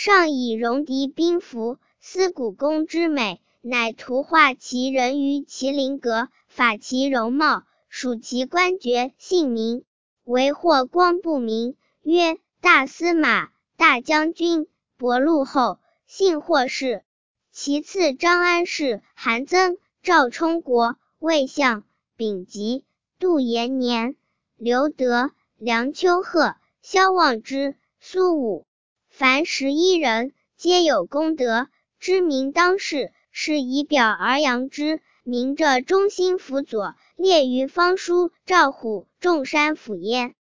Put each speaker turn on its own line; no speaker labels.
上以戎狄兵符，思古公之美，乃图画其人于麒麟阁，法其容貌，属其官爵姓名，为霍光不明，曰大司马、大将军、伯禄侯，姓霍氏。其次张安世、韩曾、赵充国、魏相、丙吉、杜延年、刘德、梁丘壑、萧望之、苏武，凡11人，皆有功德，知名当世，是以表而扬之。明着中兴辅佐，列于方书、赵虎、中山府焉。